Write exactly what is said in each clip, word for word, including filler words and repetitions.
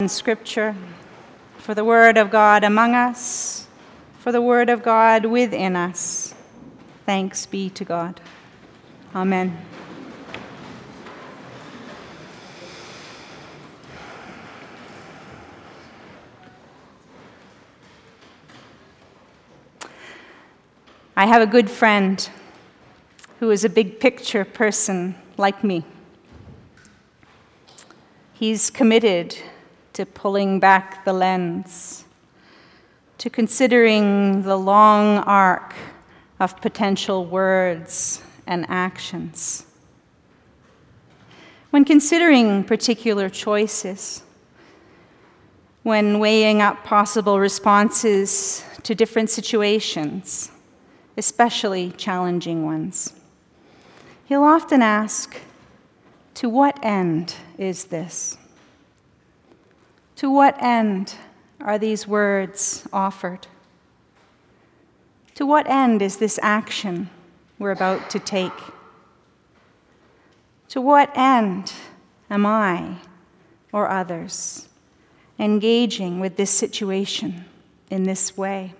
In Scripture, for the Word of God among us, for the Word of God within us. Thanks be to God. Amen. I have a good friend who is a big picture person like me. He's committed to pulling back the lens, to considering the long arc of potential words and actions. When considering particular choices, when weighing up possible responses to different situations, especially challenging ones, he'll often ask, to what end is this? To what end are these words offered? To what end is this action we're about to take? To what end am I or others engaging with this situation in this way?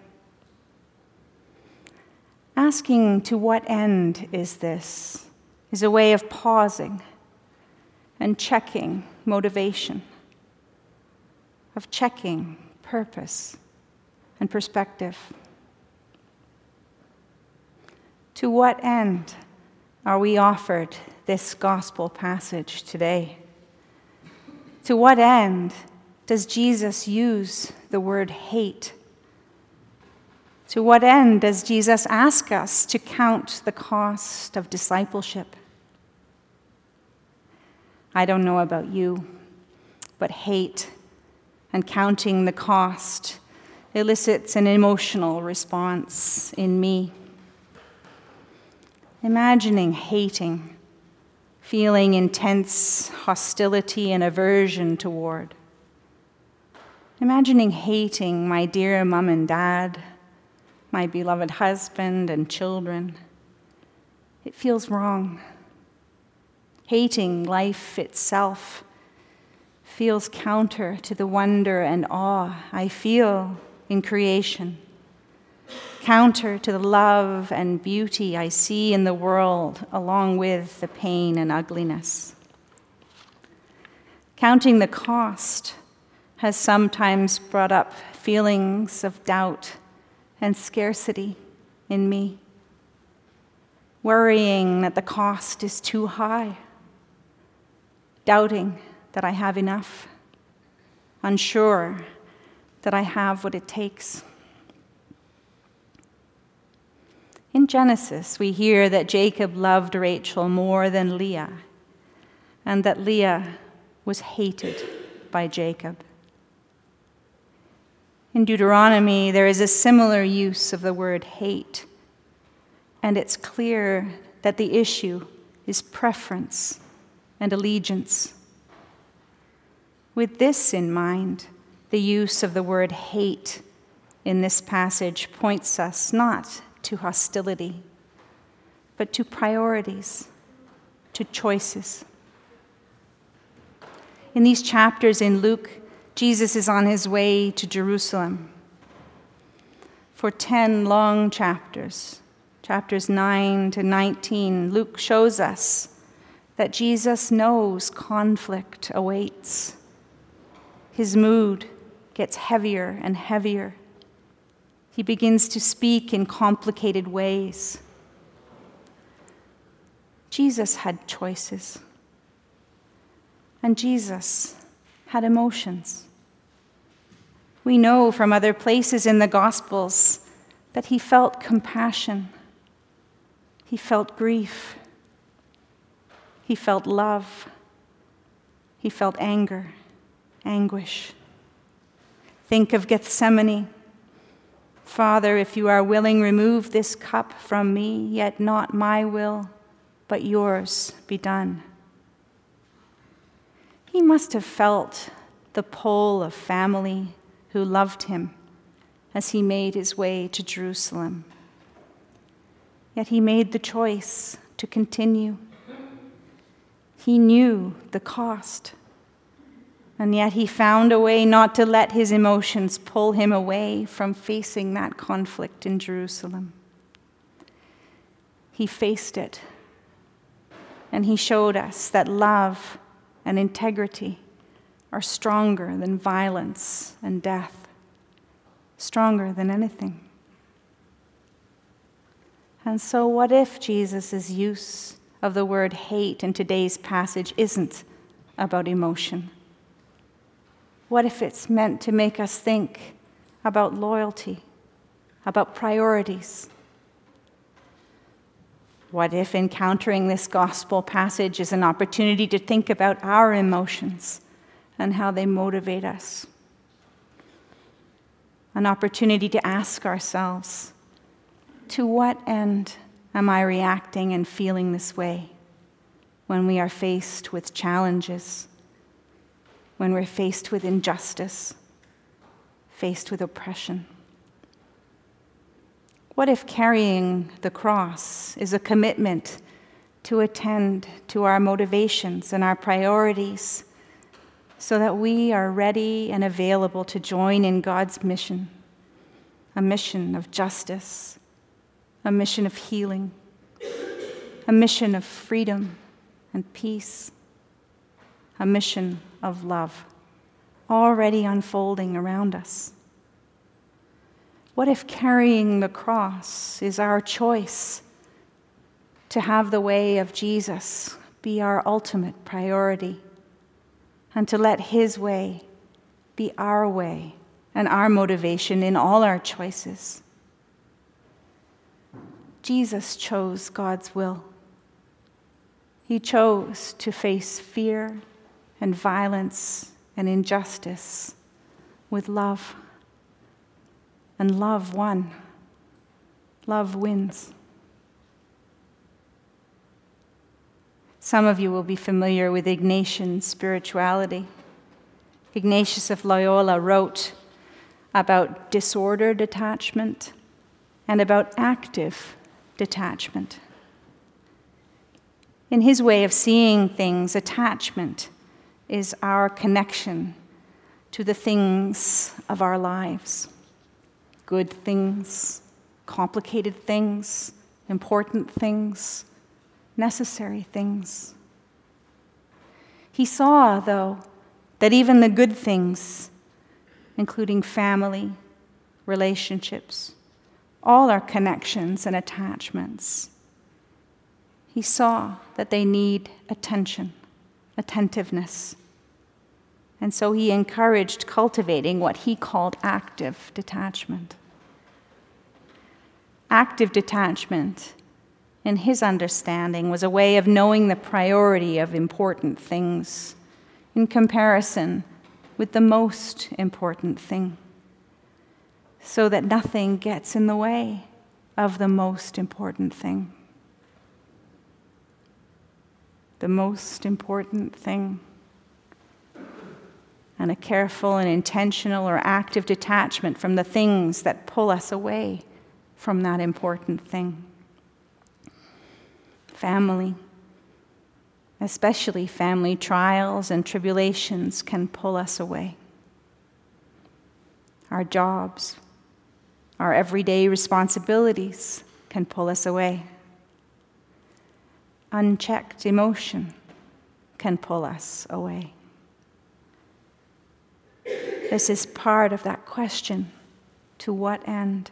Asking to what end is this is a way of pausing and checking motivation, of checking purpose and perspective. To what end are we offered this gospel passage today? To what end does Jesus use the word hate? To what end does Jesus ask us to count the cost of discipleship? I don't know about you, but hate and counting the cost elicits an emotional response in me. Imagining hating, feeling intense hostility and aversion toward. Imagining hating my dear mom and dad, my beloved husband and children. It feels wrong. Hating life itself feels counter to the wonder and awe I feel in creation, counter to the love and beauty I see in the world, along with the pain and ugliness. Counting the cost has sometimes brought up feelings of doubt and scarcity in me, worrying that the cost is too high, doubting that I have enough, unsure that I have what it takes. In Genesis, we hear that Jacob loved Rachel more than Leah, and that Leah was hated by Jacob. In Deuteronomy, there is a similar use of the word hate, and it's clear that the issue is preference and allegiance. With this in mind, the use of the word hate in this passage points us not to hostility, but to priorities, to choices. In these chapters in Luke, Jesus is on his way to Jerusalem. For ten long chapters, chapters nine to nineteen, Luke shows us that Jesus knows conflict awaits. His mood gets heavier and heavier. He begins to speak in complicated ways. Jesus had choices, and Jesus had emotions. We know from other places in the Gospels that he felt compassion, he felt grief, he felt love, he felt anger, anguish. Think of Gethsemane. Father, if you are willing, remove this cup from me, yet not my will, but yours be done. He must have felt the pull of family who loved him as he made his way to Jerusalem. Yet he made the choice to continue. He knew the cost, And yet he found a way not to let his emotions pull him away from facing that conflict in Jerusalem. He faced it, and he showed us that love and integrity are stronger than violence and death, stronger than anything. And so what if Jesus' use of the word hate in today's passage isn't about emotion? What if it's meant to make us think about loyalty, about priorities? What if encountering this gospel passage is an opportunity to think about our emotions and how they motivate us? An opportunity to ask ourselves, to what end am I reacting and feeling this way when we are faced with challenges, when we're faced with injustice, faced with oppression? What if carrying the cross is a commitment to attend to our motivations and our priorities so that we are ready and available to join in God's mission, a mission of justice, a mission of healing, a mission of freedom and peace, a mission of love already unfolding around us? What if carrying the cross is our choice to have the way of Jesus be our ultimate priority and to let his way be our way and our motivation in all our choices? Jesus chose God's will. He chose to face fear and violence and injustice with love. And love won. Love wins. Some of you will be familiar with Ignatian spirituality. Ignatius of Loyola wrote about disordered attachment and about active detachment. In his way of seeing things, attachment is our connection to the things of our lives. Good things, complicated things, important things, necessary things. He saw, though, that even the good things, including family, relationships, all our connections and attachments, he saw that they need attention, attentiveness. And so he encouraged cultivating what he called active detachment. Active detachment, in his understanding, was a way of knowing the priority of important things in comparison with the most important thing, so that nothing gets in the way of the most important thing. The most important thing. And a careful and intentional or active detachment from the things that pull us away from that important thing. Family, especially family trials and tribulations, can pull us away. Our jobs, our everyday responsibilities can pull us away. Unchecked emotion can pull us away. This is part of that question, to what end?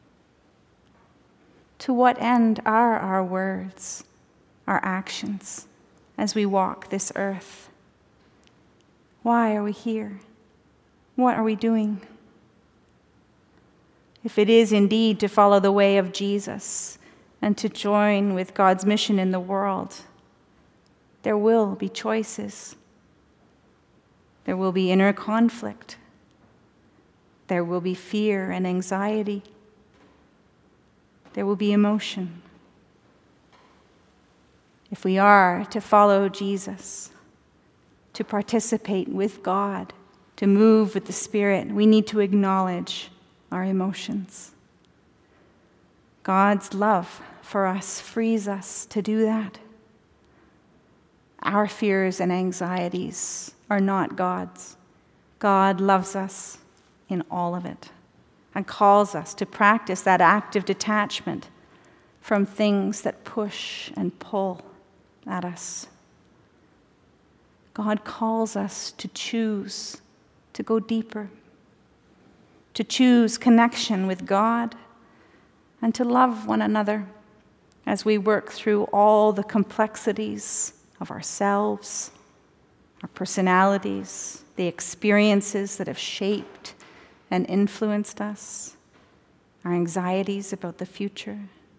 To what end are our words, our actions, as we walk this earth? Why are we here? What are we doing? If it is indeed to follow the way of Jesus and to join with God's mission in the world, there will be choices. There will be inner conflict. There will be fear and anxiety. There will be emotion. If we are to follow Jesus, to participate with God, to move with the Spirit, we need to acknowledge our emotions. God's love for us frees us to do that. Our fears and anxieties are not God's. God loves us in all of it and calls us to practice that active detachment from things that push and pull at us. God calls us to choose to go deeper, to choose connection with God, and to love one another as we work through all the complexities of ourselves, our personalities, the experiences that have shaped and influenced us, our anxieties about the future.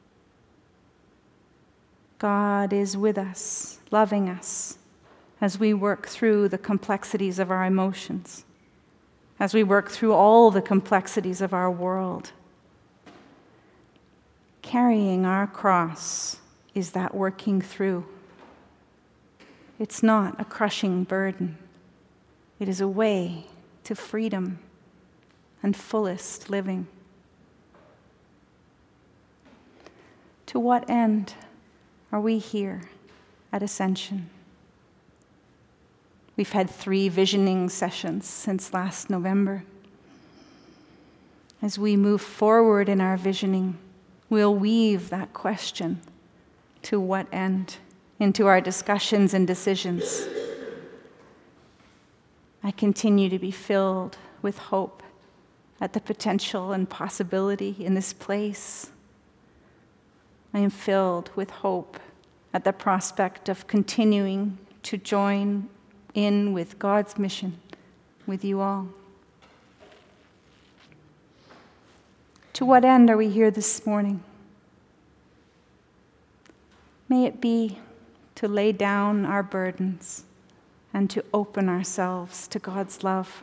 God is with us, loving us, as we work through the complexities of our emotions, as we work through all the complexities of our world. Carrying our cross is that working through. It's not a crushing burden. It is a way to freedom and fullest living. To what end are we here at Ascension? We've had three visioning sessions since last November. As we move forward in our visioning, we'll weave that question, to what end, into our discussions and decisions. I continue to be filled with hope at the potential and possibility in this place. I am filled with hope at the prospect of continuing to join in with God's mission with you all. To what end are we here this morning? May it be to lay down our burdens and to open ourselves to God's love.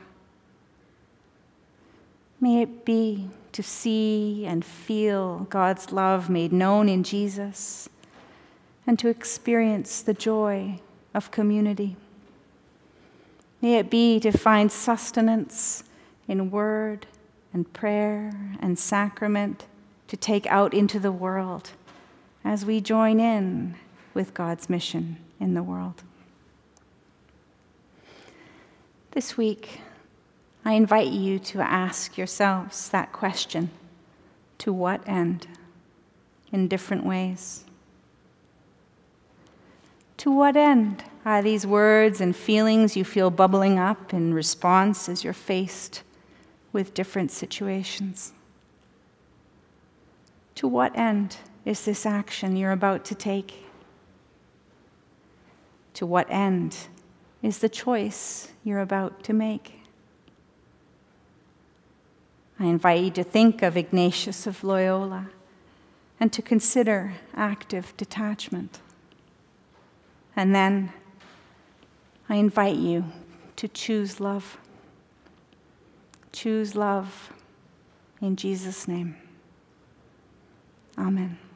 May it be to see and feel God's love made known in Jesus and to experience the joy of community. May it be to find sustenance in word and prayer and sacrament to take out into the world as we join in with God's mission in the world. This week, I invite you to ask yourselves that question, to what end, in different ways. To what end are these words and feelings you feel bubbling up in response as you're faced with different situations? To what end is this action you're about to take? To what end is the choice you're about to make? I invite you to think of Ignatius of Loyola and to consider active detachment. And then I invite you to choose love. Choose love in Jesus' name. Amen.